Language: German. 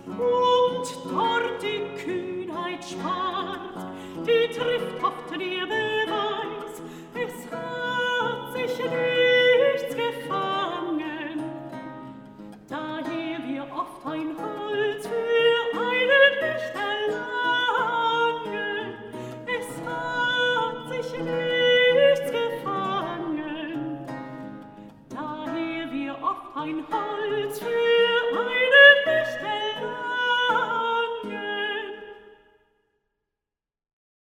Und dort die Kühnheit spart, die trifft oft der Beweis, es hat sich nichts gefangen. Daher wir oft ein Holz für einen nicht erlangen, es hat sich nichts gefangen. Daher wir oft ein Holz für